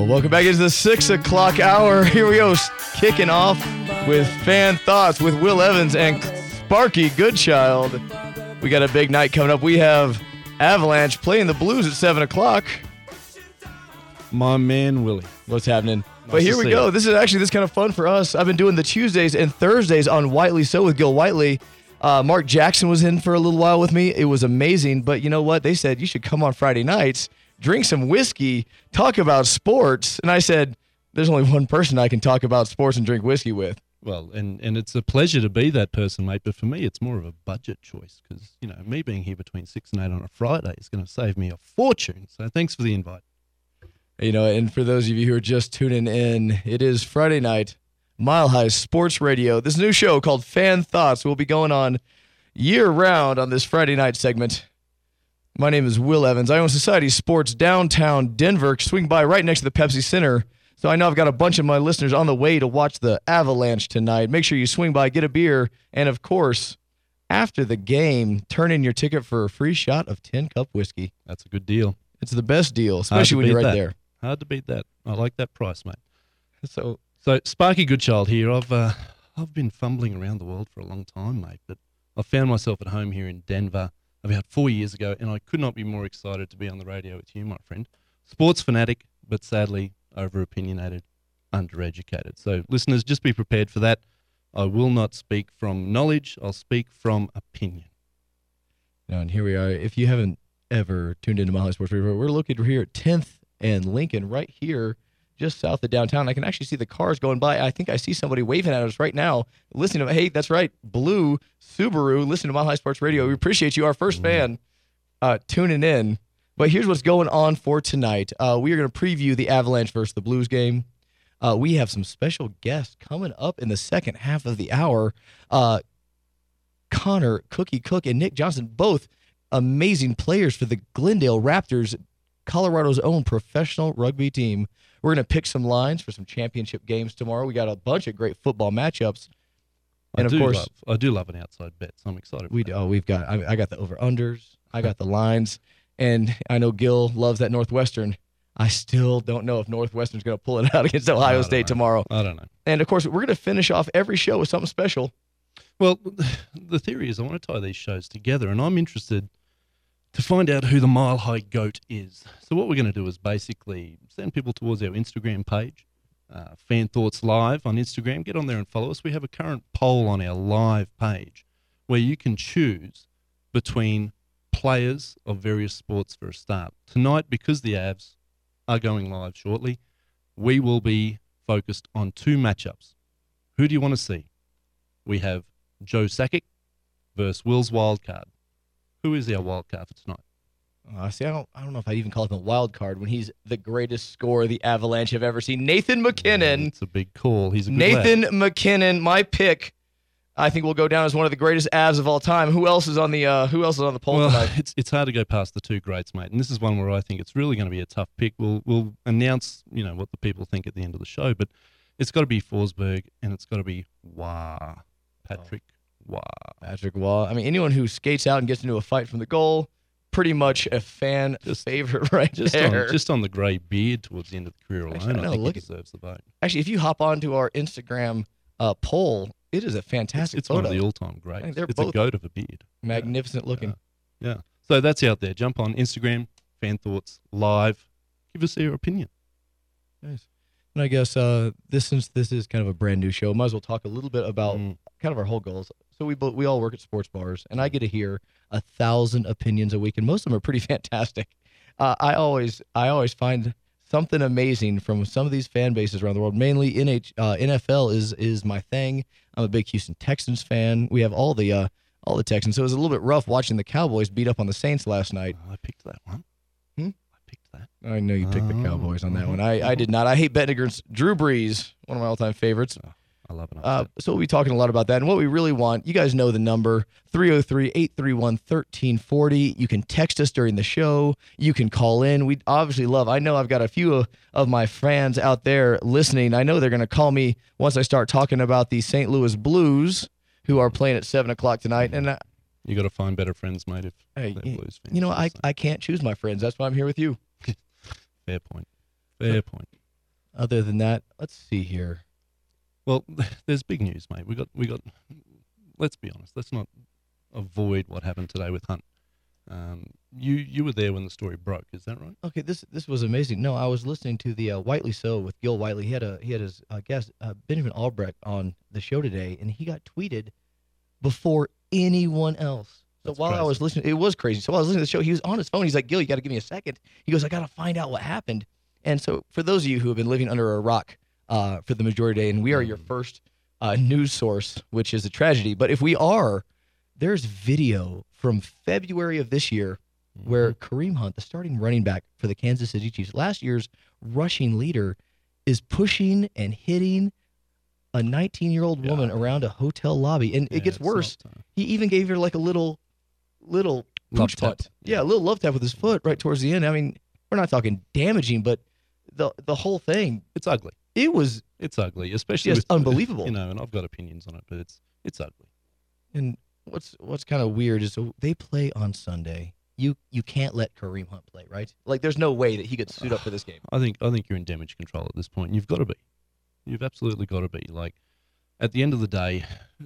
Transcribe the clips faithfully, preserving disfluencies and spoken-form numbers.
Well, welcome back into the six o'clock hour. Here we go, kicking off with Fan Thoughts with Will Evans and Sparky Goodchild. We got a big night coming up. We have Avalanche playing the Blues at seven o'clock. My man, Willie. What's happening? Nice but here to we see go. you. This is actually this kind of fun for us. I've been doing the Tuesdays and Thursdays on Whiteley So with Gil Whiteley. Uh, Mark Jackson was in for a little while with me. It was amazing. But you know what? They said you should come on Friday nights, drink some whiskey, talk about sports. And I said, there's only one person I can talk about sports and drink whiskey with. Well, and, and it's a pleasure to be that person, mate. But for me, it's more of a budget choice because, you know, me being here between six and eight on a Friday is going to save me a fortune. So thanks for the invite. You know, and for those of you who are just tuning in, it is Friday night, Mile High Sports Radio. This new show called Fan Thoughts will be going on year-round on this Friday night segment. My name is Will Evans. I own Society Sports downtown Denver. Swing by right next to the Pepsi Center. So I know I've got a bunch of my listeners on the way to watch the Avalanche tonight. Make sure you swing by, get a beer, and of course, after the game, turn in your ticket for a free shot of ten cup whiskey. That's a good deal. It's the best deal, especially when you're right that. there. Hard to beat that. I like that price, mate. So, so Sparky Goodchild here. I've uh, I've been fumbling around the world for a long time, mate. But I found myself at home here in Denver about four years ago, and I could not be more excited to be on the radio with you, my friend. Sports fanatic, but sadly over-opinionated, undereducated. So, listeners, just be prepared for that. I will not speak from knowledge. I'll speak from opinion. Now, and here we are. If you haven't ever tuned into Mile High Sports Radio, we're located here at tenth and Lincoln, right here, just south of downtown. I can actually see the cars going by. I think I see somebody waving at us right now. Listening to, hey, that's right, Blue Subaru. Listen to Mile High Sports Radio. We appreciate you, our first mm. fan, uh, tuning in. But here's what's going on for tonight. Uh, we are going to preview the Avalanche versus the Blues game. Uh, we have some special guests coming up in the second half of the hour. Uh, Connor Cookie Cook and Nick Johnson, both amazing players for the Glendale Raptors, Colorado's own professional rugby team. We're going to pick some lines for some championship games tomorrow. We got a bunch of great football matchups. And I of do course, love, I do love an outside bet, so I'm excited. For we that. oh we've got I, I got the over unders, I got the lines, and I know Gil loves that Northwestern. I still don't know if Northwestern's going to pull it out against Ohio State know. tomorrow. I don't know. And of course, we're going to finish off every show with something special. Well, the theory is I want to tie these shows together, and I'm interested to find out who the Mile High Goat is. So what we're going to do is basically send people towards our Instagram page, uh, Fan Thoughts Live on Instagram. Get on there and follow us. We have a current poll on our live page where you can choose between players of various sports for a start. Tonight, because the Avs are going live shortly, we will be focused on two matchups. Who do you want to see? We have Joe Sakic versus Will's Wildcard. Who is our wild card for tonight? Uh, see, I don't, I don't know if I'd even call him a wild card when he's the greatest scorer the Avalanche have ever seen. Nathan MacKinnon. It's a big call. He's a good Nathan lad. MacKinnon, my pick. I think will go down as one of the greatest Avs of all time. Who else is on the uh, Who else is on the poll well, tonight? It's it's hard to go past the two greats, mate. And this is one where I think it's really going to be a tough pick. We'll we'll announce, you know, what the people think at the end of the show, but it's got to be Forsberg and it's got to be Wah Patrick. Oh. Wow. Patrick Waugh. I mean, anyone who skates out and gets into a fight from the goal, pretty much a fan just, favorite right just there. On, just on the grey beard towards the end of the career alone, Actually, I, know, I think look he deserves the vote. Actually, if you hop onto our Instagram uh, poll, it is a fantastic It's, it's photo. one of the all-time greats. I mean, it's a goat of a beard. Magnificent yeah. looking. Yeah. yeah. So that's out there. Jump on Instagram, Fan Thoughts Live. Give us your opinion. Nice. And I guess uh, this since this is kind of a brand new show, might as well talk a little bit about mm. kind of our whole goals. So we both, we all work at sports bars, and I get to hear a thousand opinions a week, and most of them are pretty fantastic. Uh, I always I always find something amazing from some of these fan bases around the world. Mainly N H, uh, N F L is is my thing. I'm a big Houston Texans fan. We have all the uh, all the Texans, so it was a little bit rough watching the Cowboys beat up on the Saints last night. Oh, I picked that one. Hmm? I picked that. I know you picked oh, the Cowboys on that uh-huh. one. I, I did not. I hate betting against Drew Brees, one of my all-time favorites. Oh, I love it. Uh, so we'll be talking a lot about that. And what we really want, you guys know the number, three oh three, eight three one, one three four oh. You can text us during the show. You can call in. We obviously love, I know I've got a few of, of my fans out there listening. I know they're going to call me once I start talking about the Saint Louis Blues, who are playing at seven o'clock tonight. And I, you got to find better friends, mate, if hey, they're Blues fans. You know, I, I can't choose my friends. That's why I'm here with you. Fair point. Fair point. other than that, let's see here. Well, there's big news, mate. We got, we got. Let's be honest. Let's not avoid what happened today with Hunt. Um, you, you were there when the story broke. Is that right? Okay, this this was amazing. No, I was listening to the uh, Whiteley So with Gil Whiteley. He had a he had his uh, guest uh, Benjamin Albrecht on the show today, and he got tweeted before anyone else. So That's while I crazy. was listening, it was crazy. So while I was listening to the show, he was on his phone. He's like, "Gil, you got to give me a second." He goes, "I got to find out what happened." And so for those of you who have been living under a rock uh, for the majority of the day, and we are your first uh, news source, which is a tragedy. But if we are, there's video from February of this year where Kareem Hunt, the starting running back for the Kansas City Chiefs, last year's rushing leader, is pushing and hitting a nineteen-year-old woman Yeah. around a hotel lobby. And Yeah, it gets it's worse. not, uh, He even gave her like a little, little Love pooch tap. punt. Yeah, a little love tap with his foot right towards the end. I mean, we're not talking damaging, but the the whole thing, It's ugly. it was It's ugly, especially just with, unbelievable. You know, and I've got opinions on it, but it's it's ugly. And what's what's kind of weird is so they play on Sunday. You you can't let Kareem Hunt play, right? Like, there's no way that he could suit up for this game. I think I think you're in damage control at this point. And you've got to be. You've absolutely got to be. Like, at the end of the day,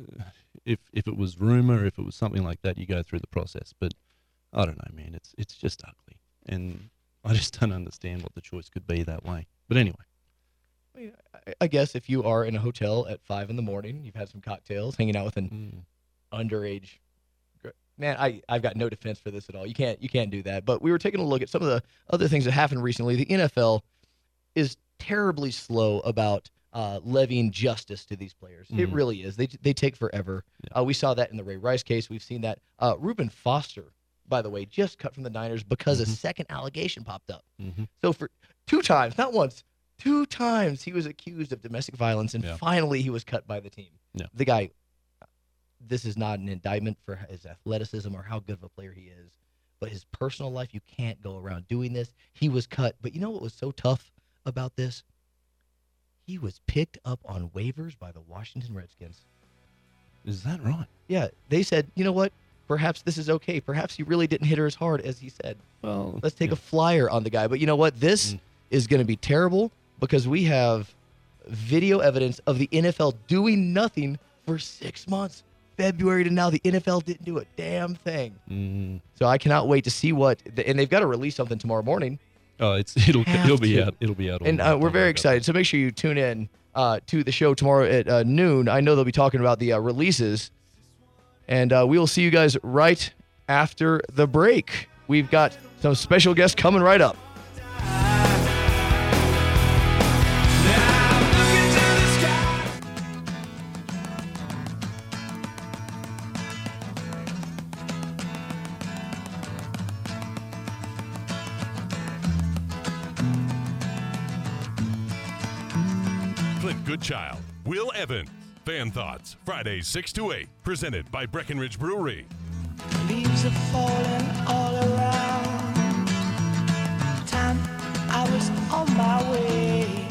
if if it was rumor, if it was something like that, you go through the process. But I don't know, man. It's it's just ugly, and I just don't understand what the choice could be that way. But anyway, I, mean, I, I guess if you are in a hotel at five in the morning, you've had some cocktails, hanging out with an mm, underage. gr- Man, I I've got no defense for this at all. You can't you can't do that. But we were taking a look at some of the other things that happened recently. The N F L is terribly slow about uh, levying justice to these players. It Mhm. really is. They they take forever. Yeah. Uh, we saw that in the Ray Rice case. We've seen that. Uh, Reuben Foster, by the way, just cut from the Niners because a Mhm. second allegation popped up. hmm So for two times, not once, two times, he was accused of domestic violence, and Yeah. finally he was cut by the team. Yeah. The guy, this is not an indictment for his athleticism or how good of a player he is, but his personal life, you can't go around doing this. He was cut. But you know what was so tough about this? He was picked up on waivers by the Washington Redskins. Is that right? Yeah, they said, you know what? Perhaps this is okay. Perhaps he really didn't hit her as hard as he said. Well, Let's take yeah. a flyer on the guy. But you know what? This Mm. is going to be terrible because we have video evidence of the N F L doing nothing for six months. February to now, the N F L didn't do a damn thing. Mm. So I cannot wait to see what, and they've got to release something tomorrow morning. Oh, it's it'll Have it'll be to. out. It'll be out. all And night. uh, we're Don't very worry about excited. So make sure you tune in uh, to the show tomorrow at uh, noon. I know they'll be talking about the uh, releases. And uh, we will see you guys right after the break. We've got some special guests coming right up. Clint Goodchild, Will Evans. Fan Thoughts, Fridays six to eight. Presented by Breckenridge Brewery. Leaves are falling all around. Time I was on my way.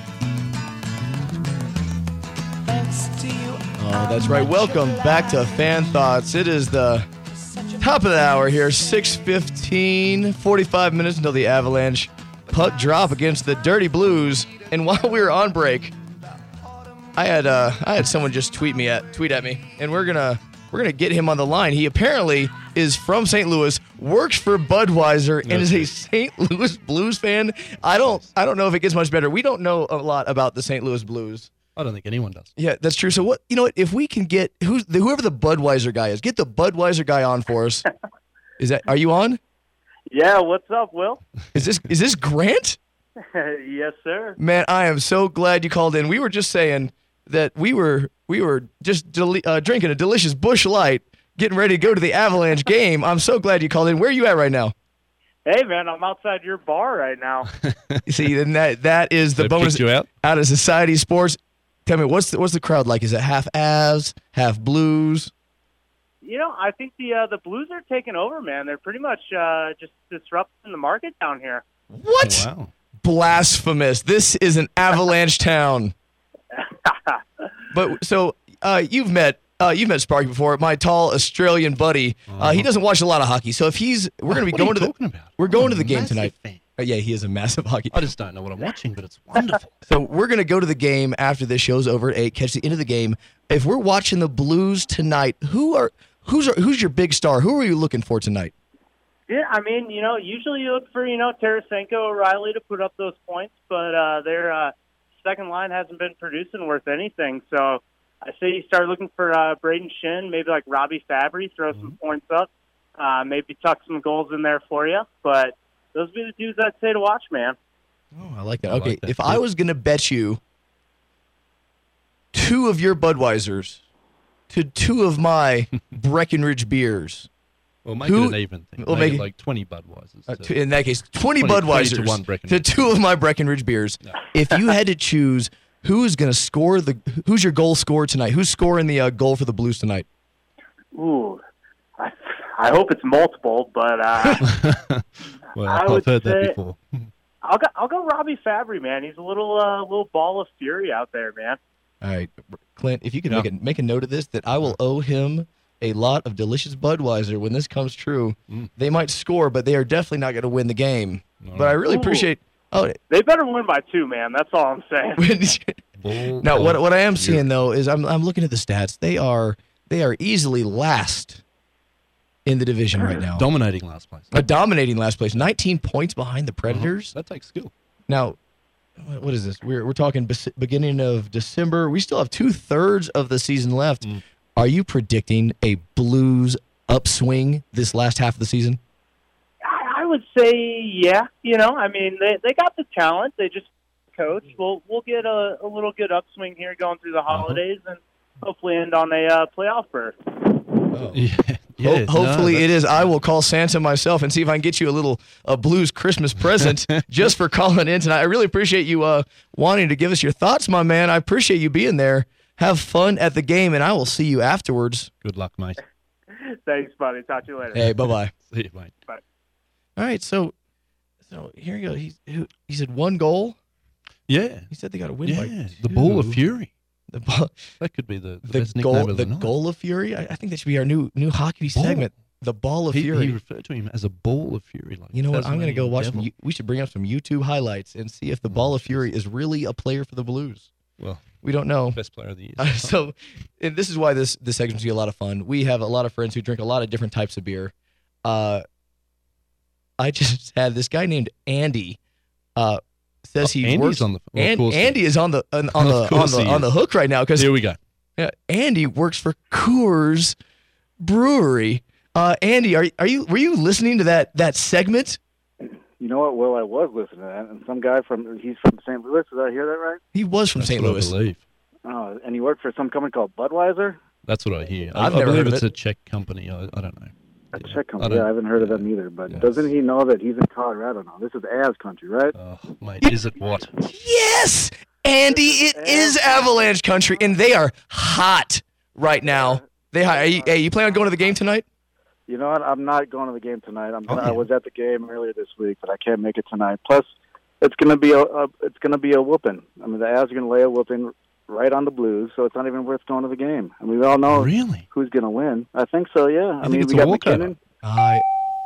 Thanks to you. Oh, that's right. Welcome back to Fan Thoughts. It is the top of the hour here, six fifteen, forty-five minutes until the Avalanche puck drop against the Dirty Blues. And while we were on break, I had uh, I had someone just tweet me at tweet at me, and we're gonna we're gonna get him on the line. He apparently is from Saint Louis, works for Budweiser, and is a Saint Louis Blues fan. I don't I don't know if it gets much better. We don't know a lot about the Saint Louis Blues. I don't think anyone does. Yeah, that's true. So what? You know what? If we can get who's the, whoever the Budweiser guy is, get the Budweiser guy on for us. Is that? Are you on? Yeah, what's up, Will? Is this is this Grant? Yes, sir. Man, I am so glad you called in. We were just saying that we were we were just deli- uh, drinking a delicious Busch Light, getting ready to go to the Avalanche game. I'm so glad you called in. Where are you at right now? Hey, man, I'm outside your bar right now. You see, then that that is the They bonus picked you out? out of Society Sports. Tell me, what's the, what's the crowd like? Is it half Avs, half Blues? You know, I think the uh, the Blues are taking over, man. They're pretty much uh, just disrupting the market down here. What? Wow. Blasphemous. This is an Avalanche town. But so uh, you've met uh, you've met Sparky before. My tall Australian buddy. Uh, he doesn't watch a lot of hockey. So if he's we're going to be What are going you to the talking about? we're going I'm to the a game massive tonight. fan. Uh, yeah, he is a massive hockey. I just don't know what I'm watching, but it's wonderful. So we're going to go to the game after this show's over at eight, catch the end of the game. If we're watching the Blues tonight, who are who's our, who's your big star? Who are you looking for tonight? Yeah, I mean, you know, usually you look for, you know, Tarasenko, O'Reilly to put up those points, but uh, their uh, second line hasn't been producing worth anything. So I say you start looking for uh, Braden Shin, maybe like Robbie Fabry, throw mm-hmm. some points up, uh, maybe tuck some goals in there for you. But those would be the dudes I'd say to watch, man. Oh, I like that. I okay, like that if too. I was going to bet you two of your Budweisers to two of my Breckenridge beers. We'll make Who- it an even thing. we'll make, make it it- like twenty Budweisers. Uh, to- t- in that case, twenty, twenty, twenty Budweisers to one Breckenridge. to two of my Breckenridge beers. No. If you had to choose who's going to score the, who's your goal scorer tonight? Who's scoring the uh, goal for the Blues tonight? Ooh, I, I hope it's multiple, but uh, well, I I've would heard that say- before. I'll go. I'll go Robbie Fabry, man. He's a little uh, little ball of fury out there, man. All right, Clint, if you could Yeah. make, a, make a note of this, that I will owe him a lot of delicious Budweiser when this comes true. Mm. They might score, but they are definitely not going to win the game. No. But I really Ooh. appreciate. Oh, They better win by two, man. That's all I'm saying. Bull now what of what I am fury. seeing though is I'm I'm looking at the stats. They are they are easily last in the division right now. Dominating last place. A dominating last place, nineteen points behind the Predators. That takes skill. Now, what what is this? We're we're talking bes- beginning of December. We still have two thirds of the season left. Mm. Are you predicting a Blues upswing this last half of the season? I, I would say, yeah. You know, I mean, they they got the talent. They just coach. We'll we'll get a, a little good upswing here going through the holidays, and hopefully end on a uh, playoff berth. Yeah. Ho- yeah hopefully no, it is. I will call Santa myself and see if I can get you a little a Blues Christmas present just for calling in tonight. I really appreciate you uh, wanting to give us your thoughts, my man. I appreciate you being there. Have fun at the game, and I will see you afterwards. Good luck, mate. Thanks, buddy. Talk to you later. Hey, bye-bye. See you, mate. All right, so so here you go. He, who- he said one goal. Yeah. He said they got to win Yeah. by The Ball of two. Fury. The, ball, That could be the, the, the best nickname goal, of the the, night. goal of fury. I, I think that should be our new new hockey Ball. segment. The ball of He, fury. he referred to him as a ball of fury. Like You know what? I'm going to go Tasmanian watch. devil. Some, You- we should bring up some YouTube highlights and see if the Ball of Fury is really a player for the Blues. Well, We don't know. best player of the year. Uh, so, and this is why this this segment's gonna be a lot of fun. We have a lot of friends who drink a lot of different types of beer. Uh, I just had this guy named Andy. Uh, says Oh, he Andy's works on the- well, of and, course he Andy is on the on, on Of the on course the he on the is. hook right now because Here we go. yeah, Andy works for Coors Brewery. Uh, Andy, are are you were you listening to that that segment? You know what? Well, I was listening to that, and some guy from he's from Saint Louis. Did I hear that right? He was from That's Saint what Louis. I believe. Oh, and he worked for some company called Budweiser. That's what I hear. I, I've I never believe heard of it's it. a Czech company. I, I don't know. A Yeah. Czech I company. don't- Yeah, I haven't heard of them either. But Yes. doesn't he know that he's in Colorado now? This is Avs country, right? Oh, mate, is it what? Yes, Andy, it is Avalanche country, and they are hot right now. They hot. Are you, hey, you plan on going to the game tonight? You know what? I'm not going to the game tonight. I'm, Oh, I yeah. was at the game earlier this week, but I can't make it tonight. Plus, it's going to be a, a it's going to be a whooping. I mean, the Avs are going to lay a whooping right on the Blues, so it's not even worth going to the game. And we all know Really? who's going to win. I think so. Yeah. I think mean, it's we a got walkover? McKinnon. I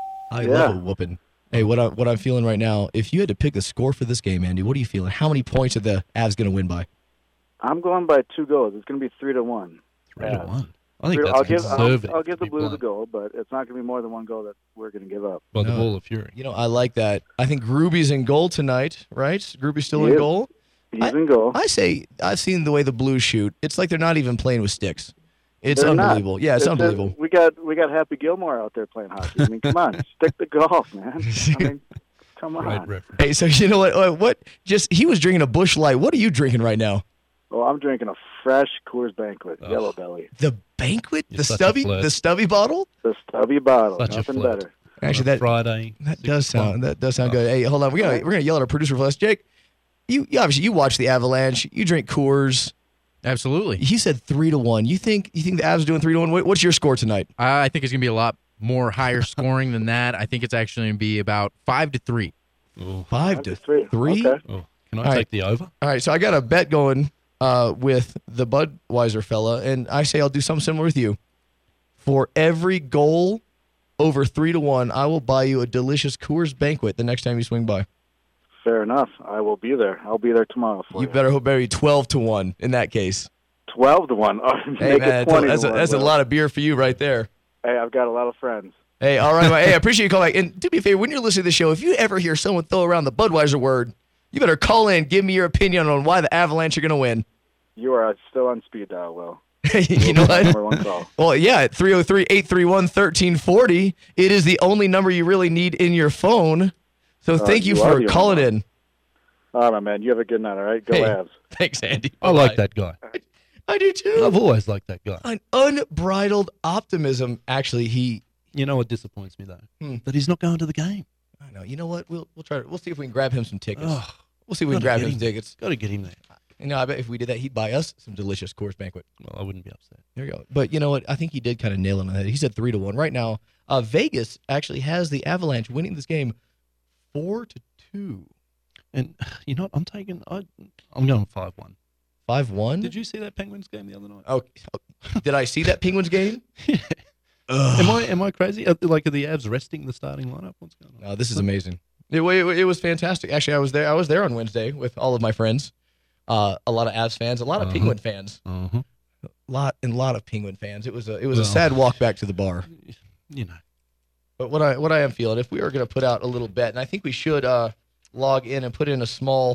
I Yeah. love a whooping. Hey, what I what I'm feeling right now? If you had to pick the score for this game, Andy, what are you feeling? How many points are the Avs going to win by? I'm going by two goals. It's going to be three to one. Three Yeah. to one. I think Three- that's I'll give conservative. I'll, I'll give to the be Blues a blunt. goal, but it's not going to be more than one goal that we're going to give up. By the No. Ball of Fury. You know, I like that. I think Gruby's in goal tonight, right? Gruby's still He in is. goal. He's I- in goal. I say I've seen the way the Blues shoot. It's like they're not even playing with sticks. It's They're not. unbelievable. Yeah, it's, It's- unbelievable. we got we got Happy Gilmore out there playing hockey. I mean, come on, stick to golf, man. I mean, come on. Great reference. Hey, so you know what? uh, What? Just he was drinking a Busch Light. What are you drinking right now? Well, I'm drinking a fresh Coors Banquet, Oh. Yellow Belly, The banquet, You're the such a stubby, flirt. the stubby bottle. the stubby bottle, Such a nothing flirt. better. Actually, On a that Friday. that six does o'clock. sound that does sound Oh. good. Hey, hold on. We're gonna we're gonna yell at our producer for us, Jake. You, you obviously you watch the Avalanche. You drink Coors. Absolutely. He said three to one. You think you think the Avs are doing three to one? What- What's your score tonight? I I think it's going to be a lot more higher scoring than that. I think it's actually going to be about five to three. Oh, Five Five to to three. three. Okay. oh. Can I All take right. the over? All right, so I got a bet going uh, with the Budweiser fella, and I say I'll do something similar with you. For every goal over three to one, I will buy you a delicious Coors Banquet the next time you swing by. Fair enough. I will be there. I'll be there tomorrow for You you. better hope maybe twelve to one in that case. twelve to one. Oh, Hey, make man, it that's, a, twenty that's, to a, one, that's a Will. lot of beer for you right there. Hey, I've got a lot of friends. Hey, all right. Well, hey, I appreciate you calling back. And do me a favor, when you're listening to the show, if you ever hear someone throw around the Budweiser word, you better call in, give me your opinion on why the Avalanche are going to win. You are still on speed dial, Will. You know what? Number one call. Well, yeah, at three oh three, eight three one, one three four oh, it is the only number you really need in your phone. So Uh, thank you, you are for the calling only in. All right, man. You have a good night, all right? Go Hey. Avs. Thanks, Andy. I like Bye. that guy. I do too. I've always liked that guy. An unbridled optimism. Actually, he. You know what disappoints me though? Hmm. That he's not going to the game. I know. You know what? We'll we'll try. We'll see if we can grab him some tickets. Oh, we'll see if we can gotta grab get him some him. tickets. got to get him there. You know, I bet if we did that, he'd buy us some delicious Coors Banquet. Well, I wouldn't be upset. There you go. But you know what? I think he did kind of nail it on the head. He said three to one. Right now, uh, Vegas actually has the Avalanche winning this game four to two. And you know what? I'm taking. I, I'm going five one. Five one. Did you see that Penguins game the other night? Oh, did I see that Penguins game? Yeah. Am I am I crazy? Are, like are the Avs resting the starting lineup? What's going on? No, this is amazing. It, wa- it, was fantastic. Actually, I was there. I was there on Wednesday with all of my friends. Uh, a lot of Avs fans, a lot of Uh-huh. Penguin fans, Uh-huh. a lot and a lot of Penguin fans. It was a it was a Well. sad walk back to the bar. You know. But what I what I am feeling, if we are going to put out a little bet, and I think we should uh, log in and put in a small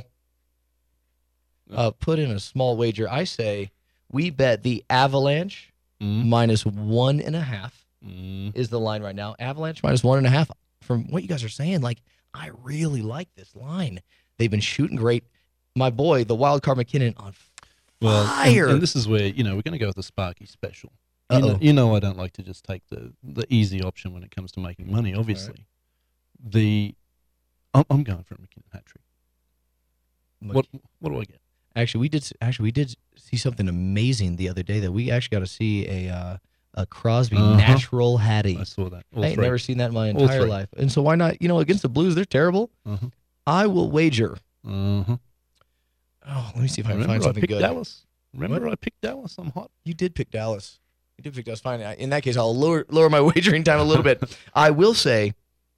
uh, put in a small wager. I say we bet the Avalanche Mm. minus one and a half Mm. is the line right now. Avalanche minus one and a half. From what you guys are saying, like I really like this line. They've been shooting great. My boy, the wild card McKinnon on Well, and- fire. And, this is where you know we're going to go with the Sparky special. You know, Uh-oh. you know I don't like to just take the, the easy option when it comes to making money. Obviously, the I'm, I'm going for a McKinnon hat trick. What what do I get? Actually, we did. Actually, we did see something amazing the other day. That we actually got to see a uh, a Crosby Uh-huh. natural Hattie. I saw that. All I ain't three. never seen that in my All entire three. life. And so why not? You know, against the Blues, they're terrible. Uh-huh. I will wager. Uh-huh. Oh, let me see if I can Remember find I something picked good. Dallas. Remember What? I picked Dallas. I'm hot. You did pick Dallas. You did pick Dallas. Fine. In that case, I'll lower lower my wagering time a little bit. I will say,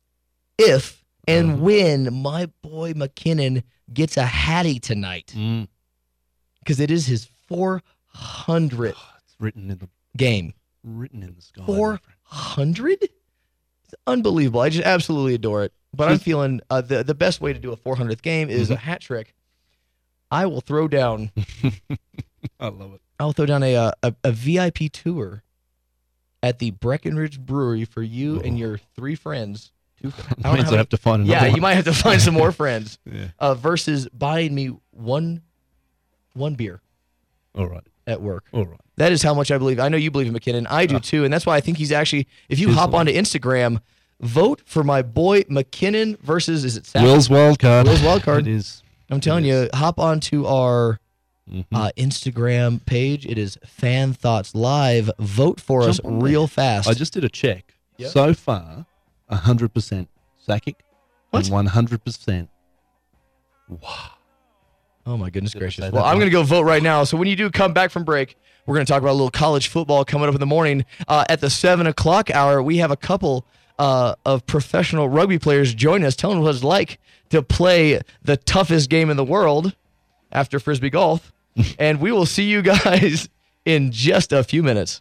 if and Uh-huh. when my boy McKinnon gets a Hattie tonight, Mm. because it is his four hundredth It's written in the game. written in the sky. my four friend. hundred? It's unbelievable. I just absolutely adore it. But I'm Just- feeling uh, the the best way to do a four hundredth game is a Mhm. hat trick. I will throw down. I love it. I'll throw down a, uh, a a V I P tour at the Breckenridge Brewery for you and Oh. your three friends. Two, I That don't know means how I many- have to find another yeah, one. you might have to find some more friends. Yeah. Uh, versus buying me one one beer All right. at work. All right. That is how much I believe. I know you believe in McKinnon. I do Ah. too, and that's why I think he's actually. If you Here's hop the onto Instagram, vote for my boy McKinnon versus is it Saturday? Will's wild card. Will's wild card. It is. I'm telling it you, hop onto our Mhm. uh, Instagram page. It is Fan Thoughts Live. Vote for us Jump on real fast. I just did a check. Yeah. So far, one hundred percent Sakic What? and one hundred percent. Wow. Oh my goodness Did I gracious! say Well, that I'm right? going to go vote right now. So when you do come back from break, we're going to talk about a little college football coming up in the morning. Uh, at the seven o'clock hour, we have a couple uh, of professional rugby players join us, telling us what it's like to play the toughest game in the world after Frisbee golf. And we will see you guys in just a few minutes.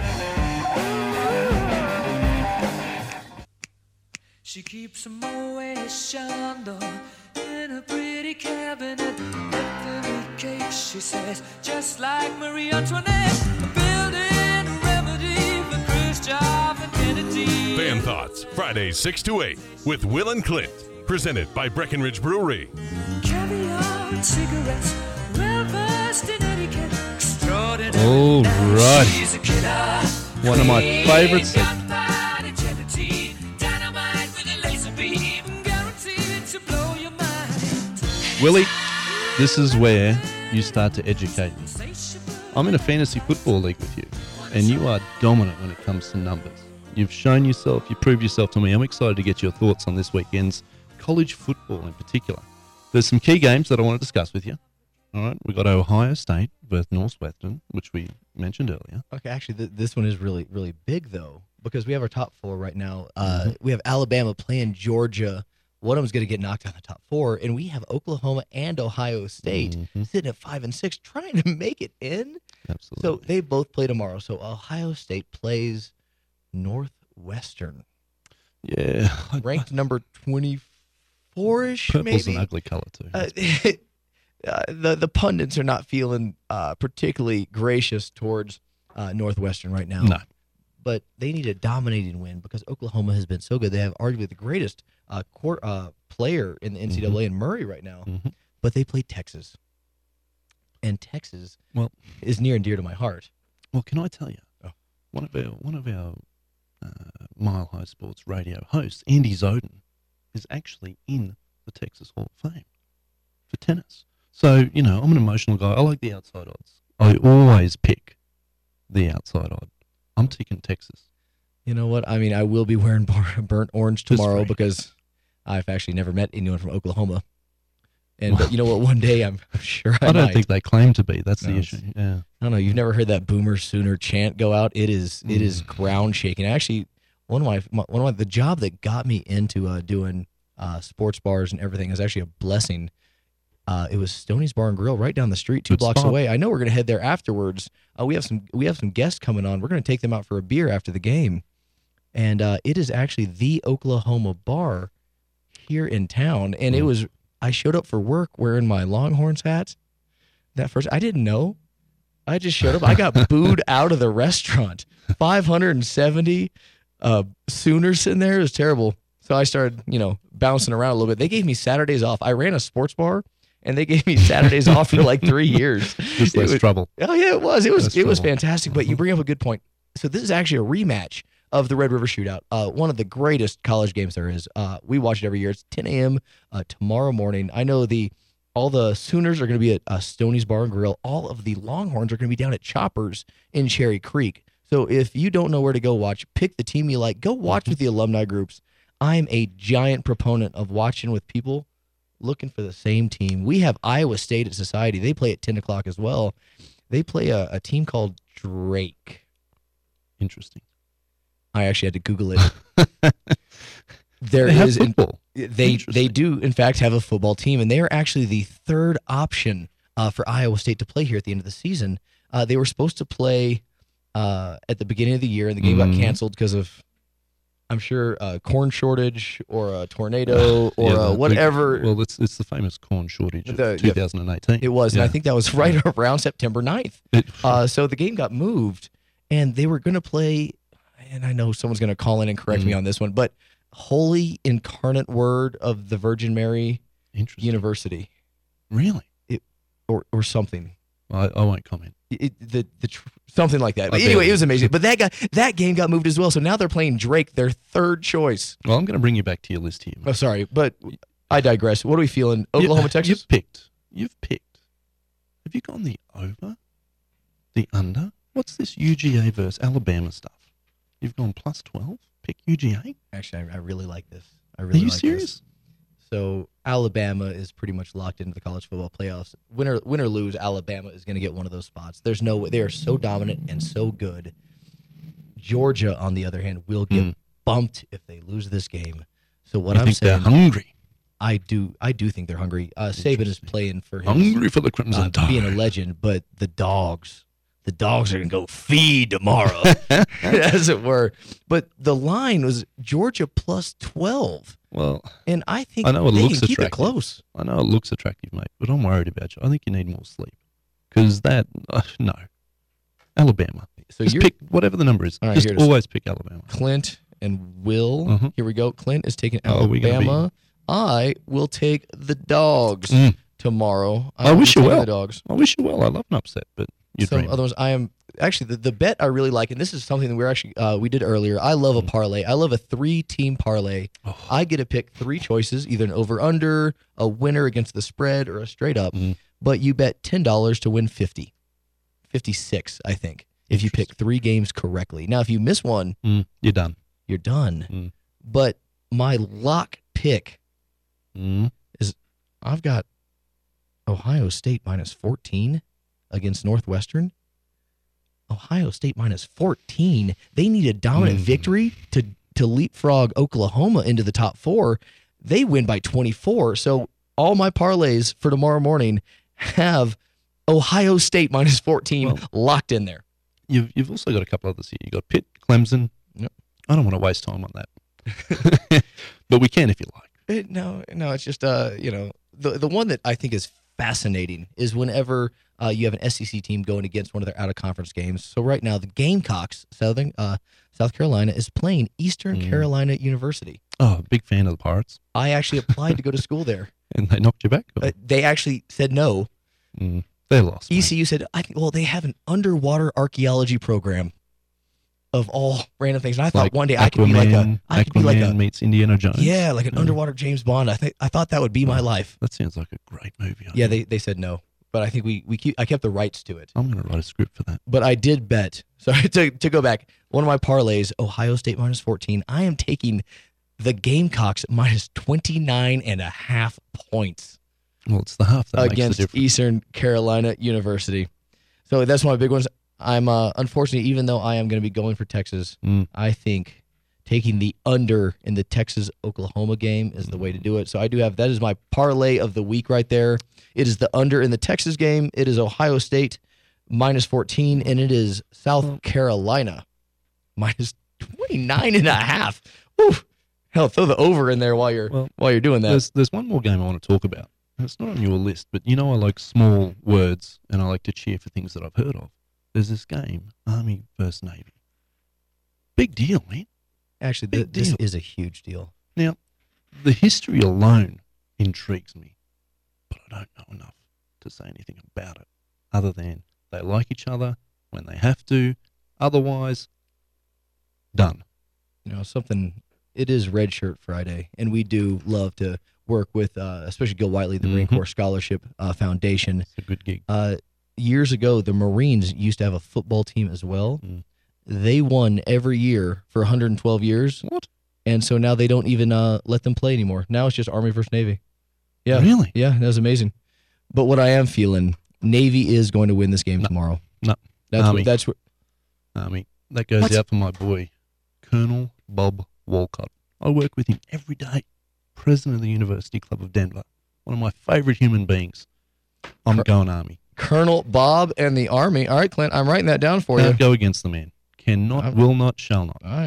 She keeps a Moet Chandon in a pretty cabinet. Every cake, she says, just like Marie Antoinette. Building a remedy for Khrushchev and Kennedy. Fan Thoughts, Fridays six to eight with Will and Clint. Presented by Breckenridge Brewery. Caviar and cigarettes, well versed in etiquette. Extraordinary. All right. She's a killer. One of my favourite segments. Gunpowder gelatine, dynamite with a laser beam, guaranteed to blow your mind. Willie, this is where you start to educate me. I'm in a fantasy football league with you, and you are dominant when it comes to numbers. You've shown yourself, you proved yourself to me. I'm excited to get your thoughts on this weekend's college football in particular. There's some key games that I want to discuss with you. All right, we got Ohio State versus Northwestern, which we mentioned earlier. Okay, actually, th- this one is really, really big, though, because we have our top four right now. Uh, We have Alabama playing Georgia one of them's going to get knocked out of the top four, and we have Oklahoma and Ohio State Mhm. sitting at five and six, trying to make it in. Absolutely. So they both play tomorrow. So Ohio State plays Northwestern, yeah. ranked number twenty-four-ish, Purple's maybe. an ugly color too. Uh, uh, the the pundits are not feeling uh, particularly gracious towards uh, Northwestern right now. No. But they need a dominating win because Oklahoma has been so good. They have arguably the greatest uh, court, uh, player in the N C double A in Murray right now. Mhm. But they play Texas, and Texas Well- is near and dear to my heart. Well, can I tell you? Oh. One of our one of our uh, Mile High Sports radio hosts, Andy Zoden, is actually in the Texas Hall of Fame for tennis. So you know, I'm an emotional guy. I like the outside odds. I always pick the outside odd. I'm taking Texas. You know what? I mean, I will be wearing bar- burnt orange Just tomorrow free. because I've actually never met anyone from Oklahoma. And but you know what? One day I'm sure I, I don't might. think they claim to be. That's the No, issue. Yeah. I don't know. You've never heard that Boomer Sooner chant go out? It is it is ground shaking. Actually, one of my, my one of my the job that got me into uh, doing uh, sports bars and everything is actually a blessing. Uh, it was Stoney's Bar and Grill right down the street, two Good blocks spot. away. I know we're gonna head there afterwards. Uh, we have some we have some guests coming on. We're gonna take them out for a beer after the game, and uh, it is actually the Oklahoma bar here in town. And it Mm. was I showed up for work wearing my Longhorns hat. That first, I didn't know. I just showed up. I got booed out of the restaurant. five hundred seventy uh, Sooners sitting there. It was terrible. So I started, you know, bouncing around a little bit. They gave me Saturdays off. I ran a sports bar, and they gave me Saturdays off for like three years. Just It less was- trouble. Oh yeah, it was. It was. That's it was trouble. fantastic. But you bring up a good point. So this is actually a rematch of the Red River Shootout. Uh, one of the greatest college games there is. Uh, we watch it every year. It's ten a.m. Uh, tomorrow morning. I know the all the Sooners are going to be at uh, Stoney's Bar and Grill. All of the Longhorns are going to be down at Choppers in Cherry Creek. So if you don't know where to go watch, pick the team you like. Go watch with the alumni groups. I'm a giant proponent of watching with people looking for the same team. We have Iowa State at Society. They play at ten o'clock as well. They play a, a team called Drake. Interesting. I actually had to Google it. There They have is, in, football. they they Interesting. do in fact have a football team, and they are actually the third option uh, for Iowa State to play here at the end of the season. Uh, they were supposed to play uh, at the beginning of the year, and the game Mhm. got canceled because of, I'm sure, uh, corn shortage or a tornado or Yeah, uh, the- whatever. Well, it's it's the famous corn shortage of The- yeah. twenty eighteen. It was, and I Yeah. think that was right around September ninth. It- Uh, so the game got moved, and they were going to play, and I know someone's going to call in and correct me Mhm. on this one, but Holy Incarnate Word of the Virgin Mary Interesting. University Really? or or something. I, I won't comment. It, the the tr- something like that. I But anyway, barely- it was amazing. But that got that game got moved as well. So now they're playing Drake, their third choice. Well, I'm going to bring you back to your list here. Oh, sorry, but I digress. What are we feeling? Oklahoma, You- Texas. You've picked. You've picked. Have you gone the over? The under? What's this U G A versus Alabama stuff? You've gone plus twelve? Pick U G A? Actually, I, I really like this. I Are really you like serious? this. So Alabama is pretty much locked into the college football playoffs. Win or, win or lose, Alabama is going to get one of those spots. There's no way. They are so dominant and so good. Georgia, on the other hand, will get Mm. bumped if they lose this game. So what I I'm think saying, they're hungry. I do, I do think they're hungry. Uh, Saban is Interesting. playing for his, Hungry for the Crimson uh, Tide. being a legend, but the dogs, the dogs are going to go feed tomorrow, as it were. But the line was Georgia plus twelve. Well, And I think I know it they looks can keep it attractive. close. I know it looks attractive, mate, but I'm worried about you. I think you need more sleep. Because that, uh, no. Alabama. So Just you're pick whatever the number is. All right, Just here it is. always pick Alabama. Clint and Will. Mhm. Here we go. Clint is taking Oh, we gonna Alabama. I will take the dogs Mm. tomorrow. I will be wish you taking well. The dogs. I wish you well. I love an upset, but you're Some dreaming. other ones I am actually the, the bet I really like, and this is something that we're actually uh, we did earlier. I love a parlay. I love a three team parlay. Oh. I get to pick three choices, either an over under, a winner against the spread, or a straight up. Mhm. But you bet ten dollars to win fifty. fifty-six, I think, if you pick three games correctly. Now, if you miss one, Mm, you're done. you're done. Mm. But my lock pick, Mm. I've got Ohio State minus fourteen against Northwestern. Ohio State minus fourteen. They need a dominant Mm. victory to to leapfrog Oklahoma into the top four. They win by twenty-four. So all my parlays for tomorrow morning have Ohio State minus fourteen Well, locked in there. You've you've also got a couple others here. You got Pitt, Clemson. Yep. I don't want to waste time on that, but we can if you like. It, no, no, it's just uh, you know, the the one that I think is fascinating is whenever uh, you have an S E C team going against one of their out of conference games. So right now, the Gamecocks, Southern uh, South Carolina, is playing Eastern Mm. Carolina University. Oh, big fan of the Pirates, I actually applied to go to school there. and they knocked you back. Uh, they actually said no. Mm, they lost. mate. E C U said, I think, well, they have an underwater archaeology program of all random things. And I thought Like one day I could be like a, Aquaman- I could be like Aquaman a, meets Indiana Jones. yeah, like an Yeah. underwater James Bond. I think I thought that would be my Oh. life. That sounds like a great movie. I Yeah, think. they, they said no, but I think we we keep, I kept the rights to it. I'm going to write a script for that. But I did bet. Sorry to to go back. One of my parlays, Ohio State minus fourteen. I am taking the Gamecocks minus twenty-nine and a half points Well, it's the half that makes against the difference. Eastern Carolina University. So that's one of my big ones. I'm uh, unfortunately, even though I am going to be going for Texas, Mm. I think taking the under in the Texas Oklahoma game is the way to do it. So I do have that is my parlay of the week right there. It is the under in the Texas game. It is Ohio State minus fourteen, and it is South Carolina minus twenty-nine and a half. Woo. Hell, throw the over in there while you're Well, while you're doing that. There's there's one more game I want to talk about. It's not on your list, but you know I like small words and I like to cheer for things that I've heard of. There's this game, Army versus Navy. Big deal, man. Actually, big th- this deal. is a huge deal. Now, the history alone intrigues me, but I don't know enough to say anything about it, other than they like each other when they have to. Otherwise, done. You know, something. It is Red Shirt Friday, and we do love to work with, uh, especially Gil Whiteley, the Marine Mhm. Corps Scholarship uh, Foundation. It's a good gig. Uh, years ago, the Marines used to have a football team as well. Mm. They won every year for one hundred twelve years, What? and so now they don't even uh, let them play anymore. Now it's just Army versus Navy. Yeah, Really? yeah, that was amazing. But what I am feeling, Navy is going to win this game No. tomorrow. No. That's Army. what, that's what. Army. That goes What? out for my boy, Colonel Bob Walcott. I work with him every day. President of the University Club of Denver. One of my favorite human beings. I'm Cor- going Army. Colonel Bob and the Army. All right, Clint, I'm writing that down for you. Can't go against the man. Cannot, I'm- will not, shall not. I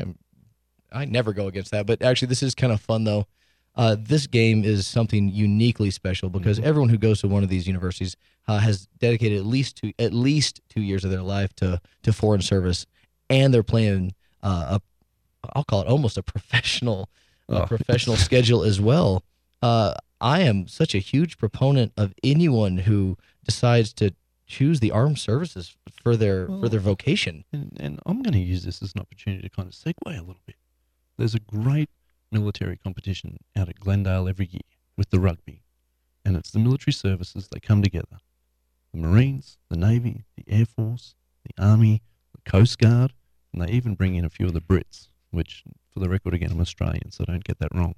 I never go against that, but actually, this is kind of fun though. Uh, this game is something uniquely special because Mhm. everyone who goes to one of these universities uh, has dedicated at least two at least two years of their life to to foreign service, and they're playing uh, a I'll call it almost a professional a Oh. professional schedule as well. Uh, I am such a huge proponent of anyone who decides to choose the armed services for their for Well, their vocation. And, and I'm going to use this as an opportunity to kind of segue a little bit. There's a great military competition out at Glendale every year with the rugby. And it's the military services, they come together. The Marines, the Navy, the Air Force, the Army, the Coast Guard, and they even bring in a few of the Brits, which, for the record, again, I'm Australian, so don't get that wrong.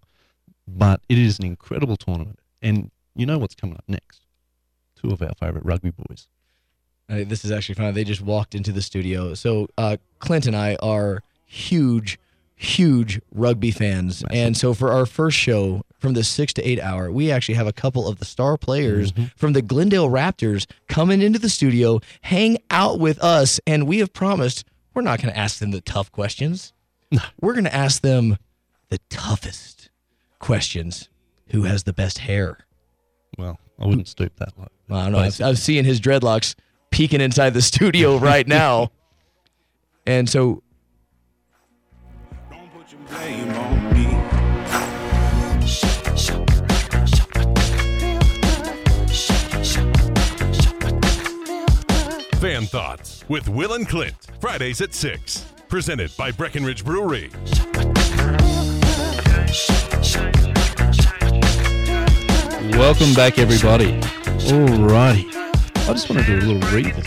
But it is an incredible tournament. And you know what's coming up next? Two of our favourite rugby boys. Uh, this is actually fun. They just walked into the studio. So uh, Clint and I are huge, huge rugby fans. Massive. And so for our first show from the six to eight hour, we actually have a couple of the star players Mhm. from the Glendale Raptors coming into the studio, hang out with us. And we have promised we're not going to ask them the tough questions. No. We're going to ask them the toughest questions. Who has the best hair? Well, I wouldn't stoop that low. I don't know. I've, I'm seeing his dreadlocks peeking inside the studio right now. And so Don't put your blame on me. Fan Thoughts with Will and Clint. Fridays at six. Presented by Breckenridge Brewery. Welcome back, everybody. Alrighty. I just want to do a little revisit.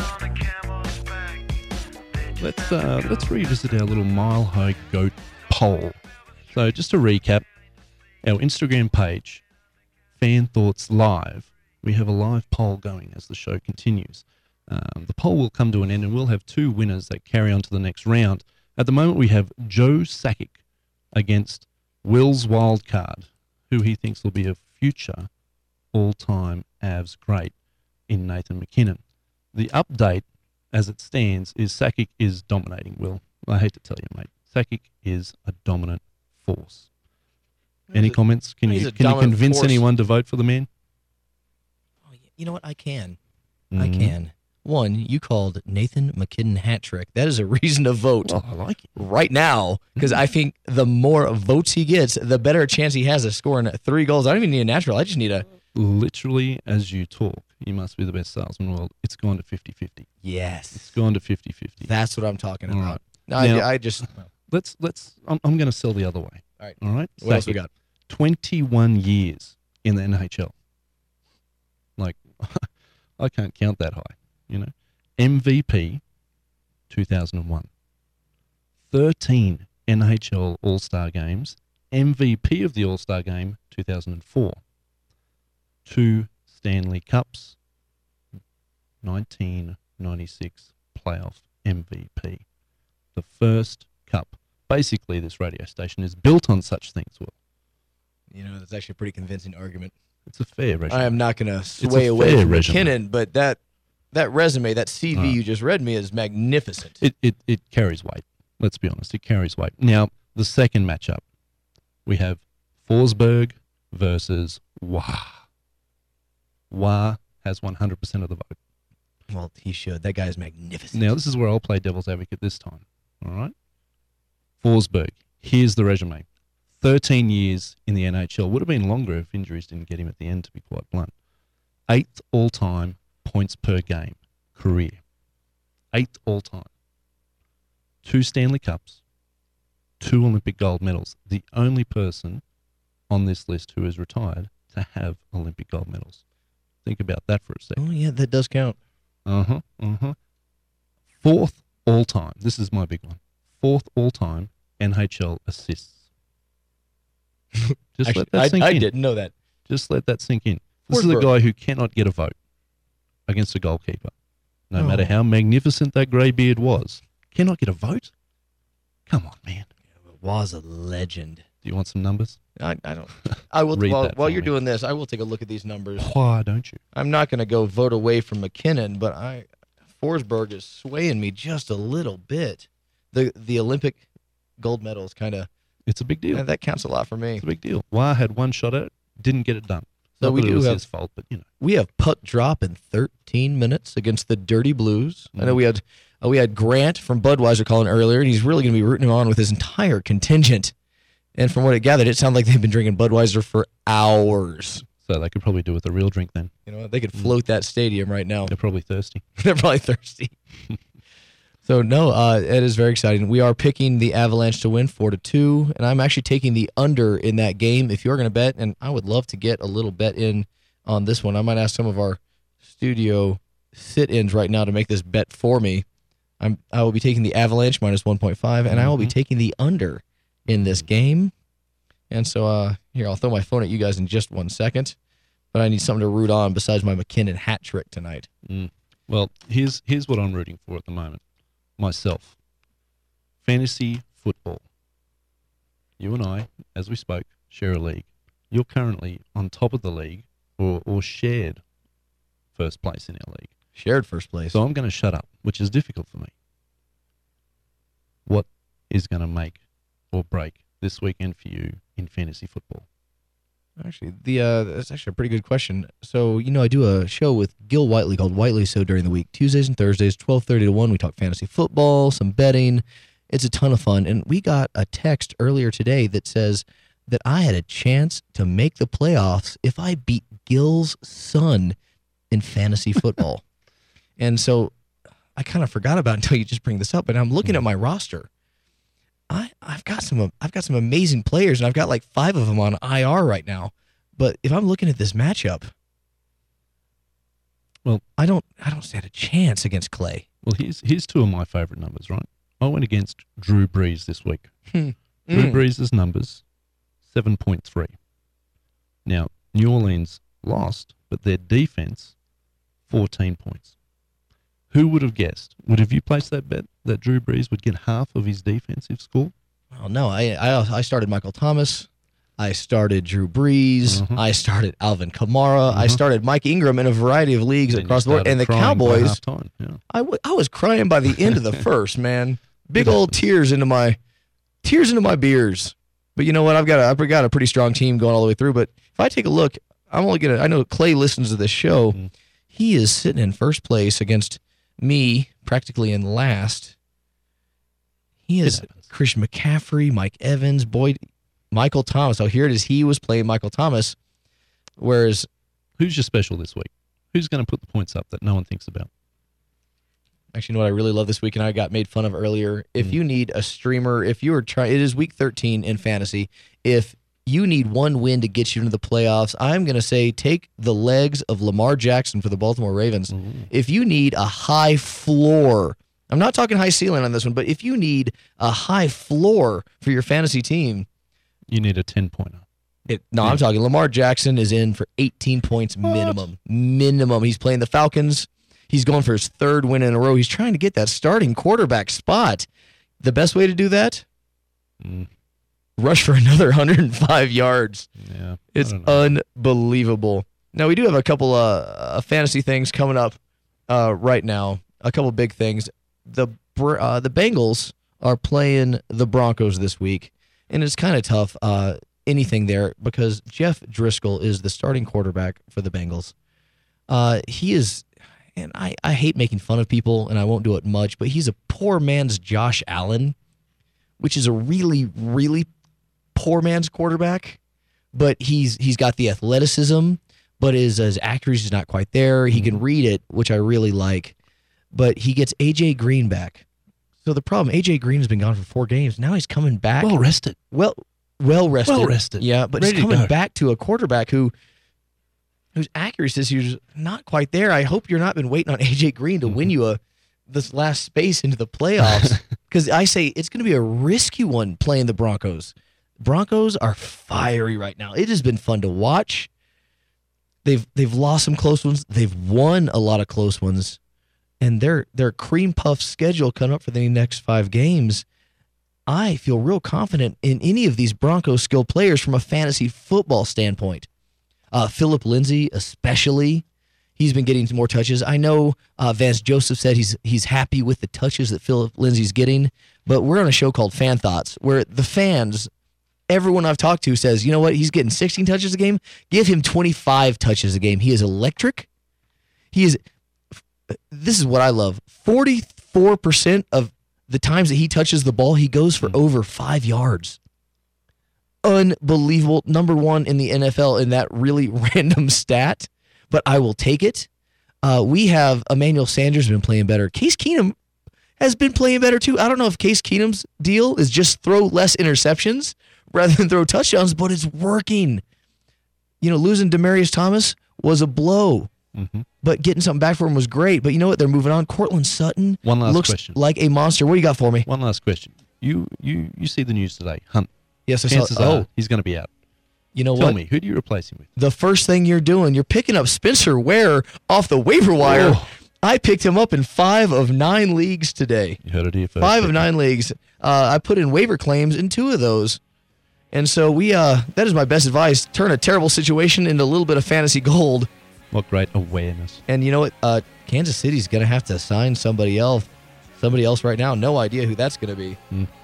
Let's uh, let's revisit our little mile high goat poll. So just to recap, our Instagram page, Fan Thoughts Live, we have a live poll going as the show continues. Um, the poll will come to an end, and we'll have two winners that carry on to the next round. At the moment, we have Joe Sakic against Will's Wildcard, who he thinks will be a future all-time Avs great in Nathan McKinnon. The update, as it stands, is Sakic is dominating, Will. I hate to tell you, mate. Sakic is a dominant force. Any He's a- comments? Can he's you a can you dominant convince force. anyone to vote for the man? Oh, you know what? I can. I Mhm. can. One, you called Nathan McKinnon hat trick. That is a reason to vote Well, I like it. right now because I think the more votes he gets, the better chance he has of scoring three goals. I don't even need a natural. I just need a Literally, as you talk, you must be the best salesman in the world. It's gone to fifty-fifty. It's yes. gone to fifty-fifty. That's what I'm talking All about. right. No, Now- I, I just. Let's let's. I'm, I'm going to sell the other way. All right. All right. What else we Sakic, got? twenty-one years in the N H L. Like, I can't count that high. You know, M V P, two thousand one. thirteen N H L All Star games. M V P of the All Star game, two thousand four. Two Stanley Cups. nineteen ninety-six playoff M V P. The first cup. Basically, this radio station is built on such things, Will. You know, that's actually a pretty convincing argument. It's a fair resume. I am not going to a sway away fair from resume. McKinnon, but that that resume, that C V All right. you just read me is magnificent. It, it, it carries weight. Let's be honest. It carries weight. Now, the second matchup, we have Forsberg versus Wah. Wah has one hundred percent of the vote. Well, he should. That guy is magnificent. Now, this is where I'll play devil's advocate this time. All right? Forsberg, here's the resume. thirteen years in the N H L. Would have been longer if injuries didn't get him at the end, to be quite blunt. Eighth all-time points per game career. Eighth all-time. Two Stanley Cups. Two Olympic gold medals. The only person on this list who is retired to have Olympic gold medals. Think about that for a second. Oh, yeah, that does count. Uh-huh, uh-huh. Fourth all-time. This is my big one. Fourth all-time N H L assists. Just Actually, let that I, sink I in. didn't know that. Just let that sink in. This is a Forsberg. guy who cannot get a vote against a goalkeeper. No Oh. matter how magnificent that grey beard was. Cannot get a vote? Come on, man. Was a legend. Do you want some numbers? I, I don't. I will. Read While, that while for you're me. doing this, I will take a look at these numbers. Why don't you? I'm not going to go vote away from McKinnon, but I Forsberg is swaying me just a little bit. The the Olympic gold medals kind of It's a big deal. that counts a lot for me. It's a big deal. Wah had one shot at it, didn't get it done. So Not we that it do was have- his fault, but you know. We have puck drop in thirteen minutes against the Dirty Blues. I know we had uh, we had Grant from Budweiser calling earlier, and he's really going to be rooting him on with his entire contingent. And from what it gathered, it sounded like they've been drinking Budweiser for hours. So they could probably do with a real drink then. You know, what? They could float that stadium right now. They're probably thirsty. They're probably thirsty. So no, uh, it is very exciting. We are picking the Avalanche to win four to two, and I'm actually taking the under in that game. If you're going to bet, and I would love to get a little bet in on this one, I might ask some of our studio sit-ins right now to make this bet for me. I'm I will be taking the Avalanche minus one point five, and I will be Mhm. taking the under in this game. And so uh, here, I'll throw my phone at you guys in just one second, but I need something to root on besides my McKinnon hat trick tonight. Mm. Well, here's here's what I'm rooting for at the moment. Myself. Fantasy football. You and I, as we spoke, share a league. You're currently on top of the league or, or shared first place in our league. Shared first place. So I'm going to shut up, which is difficult for me. What is going to make or break this weekend for you in fantasy football? Actually, the uh, that's actually a pretty good question. So, you know, I do a show with Gil Whiteley called Whiteley Show during the week, Tuesdays and Thursdays, twelve thirty to one. We talk fantasy football, some betting. It's a ton of fun. And we got a text earlier today that says that I had a chance to make the playoffs if I beat Gil's son in fantasy football. And so I kind of forgot about it until you just bring this up. And I'm looking at my roster. I, I've got some I've got some amazing players, and I've got like five of them on I R right now. But if I'm looking at this matchup, Well, I don't I don't stand a chance against Clay. Well, here's here's two of my favourite numbers, right? I went against Drew Brees this week. Hmm. Drew Mm. Brees' numbers, seven point three. Now, New Orleans lost, but their defense, fourteen points. Who would have guessed? Would have you placed that bet that Drew Brees would get half of his defensive score? Oh no, I I I started Michael Thomas. I started Drew Brees. Mhm. I started Alvin Kamara. I Mhm. started Mike Ingram in a variety of leagues Then you across the board. started And the crying by Cowboys, halftime, yeah. I, w- I was crying by the end of the first, man. Big old tears into my tears into my beers. But you know what? I've got a, I've got a pretty strong team going all the way through. But if I take a look, I'm only gonna. I know Clay listens to this show. Mhm. He is sitting in first place against me, practically in last. He is happens. Christian McCaffrey, Mike Evans, Boyd, Michael Thomas. Oh, here it is. He was playing Michael Thomas, whereas Who's your special this week? Who's going to put the points up that no one thinks about? actually, you know what I really love this week, and I got made fun of earlier. If Mm. you need a streamer, if you are trying, it is week thirteen in fantasy. If you need one win to get you into the playoffs, I'm going to say take the legs of Lamar Jackson for the Baltimore Ravens. If you need a high floor, I'm not talking high ceiling on this one, but if you need a high floor for your fantasy team, You need a ten-pointer. it, no, I'm talking Lamar Jackson is in for eighteen points minimum. Minimum. He's playing the Falcons. He's going for his third win in a row. He's trying to get that starting quarterback spot. The best way to do that? Mm, Rush for another one hundred five yards. yeah. I It's don't know. unbelievable. Now, we do have a couple uh, uh, fantasy things coming up uh, right now. A couple big things. The Br- uh, the Bengals are playing the Broncos this week, and it's kind of tough, uh, anything there, because Jeff Driscoll is the starting quarterback for the Bengals. Uh, he is, and I, I hate making fun of people, and I won't do it much, but he's a poor man's Josh Allen, which is a really, really poor man's quarterback. But he's he's got the athleticism, but his, his accuracy is not quite there. He can read it, which I really like. But he gets A J Green back. So the problem, A J Green has been gone for four games. Now he's coming back. Well rested. Well, well rested. Well rested. Yeah, but Ready he's to coming go. back to a quarterback who whose accuracy is not quite there. I hope you're not been waiting on A J Green to Mm-hmm. win you a this last space into the playoffs, because I say it's going to be a risky one playing the Broncos. Broncos are fiery right now. It has been fun to watch. They've they've lost some close ones. They've won a lot of close ones, and their their cream puff schedule coming up for the next five games. I feel real confident in any of these Broncos skill players from a fantasy football standpoint. Uh, Philip Lindsay, especially, he's been getting some more touches. I know uh, Vance Joseph said he's he's happy with the touches that Philip Lindsay's getting, but we're on a show called Fan Thoughts, where the fans, everyone I've talked to says, you know what, he's getting sixteen touches a game. Give him twenty-five touches a game. He is electric. He is. This is what I love. forty-four percent of the times that he touches the ball, he goes for over five yards. Unbelievable. Number one in the N F L in that really random stat, but I will take it. Uh, we have Emmanuel Sanders been playing better. Case Keenum has been playing better too. I don't know if Case Keenum's deal is just throw less interceptions rather than throw touchdowns, but it's working. You know, losing Demaryius Thomas was a blow, Mhm. but getting something back for him was great. But you know what? They're moving on. Cortland Sutton One last looks question. like a monster. What do you got for me? One last question. You you you see the news today. Hunt. Yes, I saw. Chances Oh, are he's going to be out. you know Tell what? me, who do you replace him with? The first thing you're doing, you're picking up Spencer Ware off the waiver wire. Oh. I picked him up in five of nine leagues today. You heard it here first. Five of Vicky. nine leagues. Uh, I put in waiver claims in two of those. And so we uh that is my best advice. Turn a terrible situation into a little bit of fantasy gold. What great awareness. And you know what? Uh, Kansas City's gonna have to sign somebody else. Somebody else right now. No idea who that's gonna be. Mm.